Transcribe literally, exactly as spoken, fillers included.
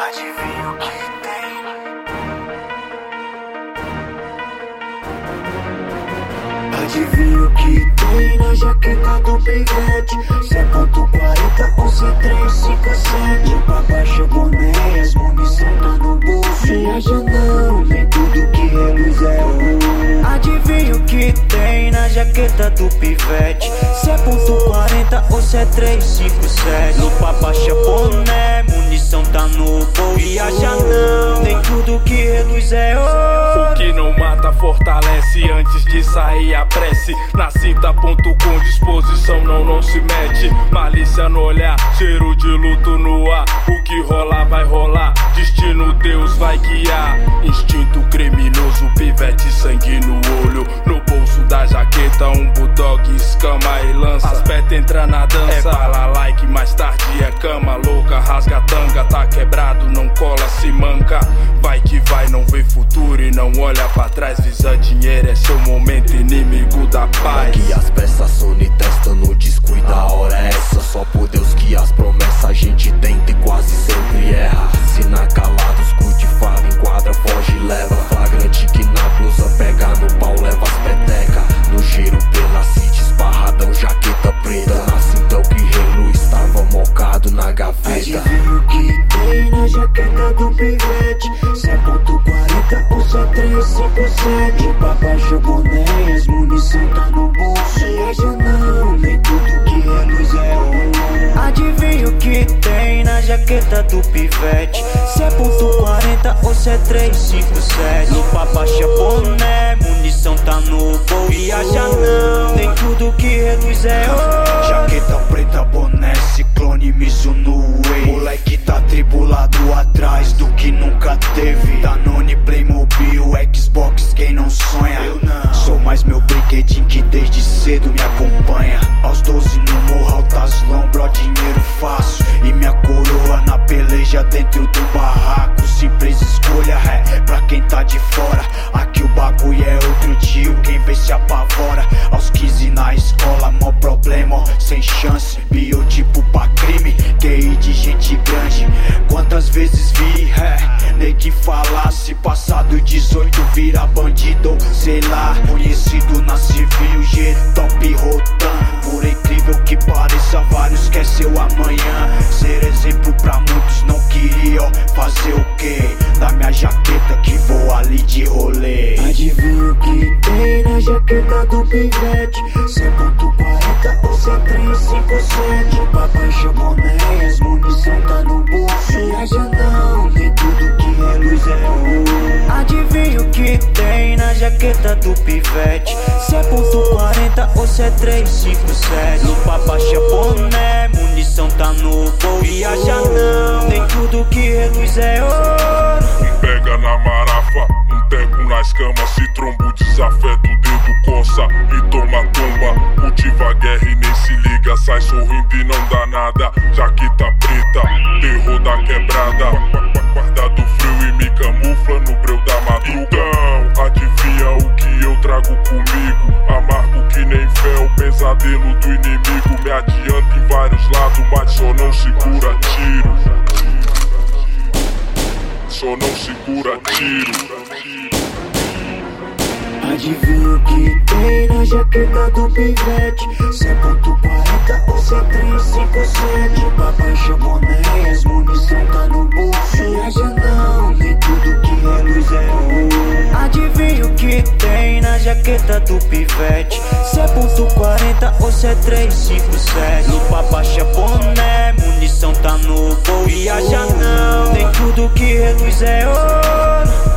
Adivinha o que tem? Adivinha o que tem na jaqueta do pivete? Se é ponto quarenta ou se é três cinco sete. Pra baixo boné, as munição tá no bolso. Viaja não, nem tudo que é luz é ouro. Adivinha o que tem na jaqueta do pivete? Se é ponto quarenta ou se é três cinco sete. Lupa baixa boné, munição tá no bolso. Viaja não, nem tudo que é luz é ouro. O que não mata fortalece, antes de sair a prece. Na cinta ponto com disposição, não, não se mete. Malícia no olhar, cheiro de luto no ar. O que rolar vai rolar, destino Deus vai guiar. Instinto criminoso, pivete, sangue no olho. No bolso da jaqueta, um bulldog, escama e lança. As pet entra na dança, é bala like, mais tarde é cama louca. Rasga a tanga, tá quebrado, não cola, se manca. Vai que vai, não vê futuro e não olha pra trás. Visa dinheiro, é seu momento, inimigo da paz. Que as peças Sony testa no descuida, a hora é essa. Só por Deus que as promessas a gente tenta e quase sempre erra. Se na calada os cu de fala, enquadra, foge e leva. Flagrante que na blusa pega no pau, leva as peteca. No giro pela city, esparradão, jaqueta preta. Na cinta o que reluz, estava mocado na gaveta. Adivinha o que tem na jaqueta do pivete? Se é ponto quarenta ou se é três cinco sete. Pra baixo boné, as munição tá no bolso. Viaja não, nem tudo que é luz é ouro. Adivinha o que tem na jaqueta do pivete? Se é ponto quarenta ou se é três cinco sete. Lupa baixa boné, munição tá no bolso. Viaja não, nem tudo que é luz é ouro. Jaqueta preta, boné, ciclone, Mizuno Way. Moleque tá tribulado atrás do que nunca teve. Danone, Playmobil, Xbox, quem não sonha? Eu não. Sou mais meu brinquedinho que desde cedo me acompanha. Aos doze no morro, altas lombro, dinheiro fácil. E minha coroa na peleja dentro do barraco. Simples escolha, é pra quem tá de fora. Aqui o bagulho é outro tio, quem vê se apavora. Aos quinze na escola, mó problema, ó, sem chance. Biotipo pra crime, Q I de gente grande. Quantas vezes vi, é, nego falar. Se passado dezoito vira bandido ou sei lá. Conhecido na civil, G top rotan. Por incrível que pareça, vários quer seu amanhã. Ser exemplo pra muitos não queria, ó, fazer o quê? Da minha jaqueta que vou ali de rolê. Adivinha o que tem na jaqueta do pivete? Se é ponto quarenta ou se é três cinco sete. Pra baixo boné, as munição tá no bolso. Viaja não, nem tudo que é luz é ouro. Adivinha o que tem na jaqueta do pivete? Se é ponto quarenta ou se é três cinco sete. Lupa baixa boné, munição tá no bolso. Viaja não, nem tudo que é luz é ouro. Um pega na marafa, um teco na escama. Se tromba o desafeto, o dedo coça e toma tomba. Cultiva a guerra e nem se liga, sai sorrindo e não dá nada. Jaqueta preta, terror da quebrada. Guarda do frio e me camufla no breu da madrugão. Adivinha o que eu trago comigo? Amargo que nem fel, pesadelo do inimigo. Me adianta em vários lados, mas só não segura tiro. Só não segura tiro. Adivinha o que tem na jaqueta do pivete? Se é ponto quarenta ou se é três cinco sete. Pra baixo boné, as munição tá no bolso. Viaja não, nem tudo que é luz é ouro. Adivinha o que tem na jaqueta do pivete? Se é ponto quarenta ou se é três cinco sete. Lupa baixa boné, munição tá no bolso. Viaja não, nem tudo que é luz é ouro.